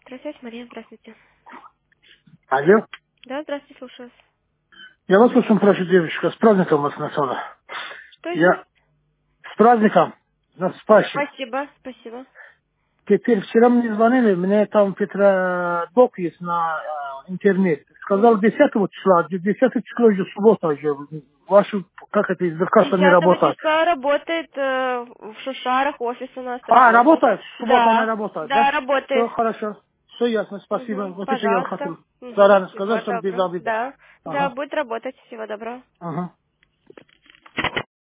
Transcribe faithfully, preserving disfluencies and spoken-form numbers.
Здравствуйте, Мария, здравствуйте. Алло. Да, здравствуйте, слушаю вас. Я вас очень прошу, девушка, с праздником вас начала. Что Я еще? с праздником, нас спасибо. Спасибо, спасибо. Теперь вчера мне звонили, мне там Петродок есть на э, интернет. Сказал Мгм. десятого числа, десятого числа уже суббота уже. Вашу, как это, сберкасса не Десятого работает. числа работает э, в Шушарах офис у нас А, торговый. работает? Суббота не Да, работает, да, да? Все работает. хорошо. Все ясно, спасибо. Мгм. Вот еще я Пожалуйста. хотел Мгм. заранее сказать, Всего чтобы без доброго. обиды. Да, да, Ага, будет работать. Всего доброго. ага.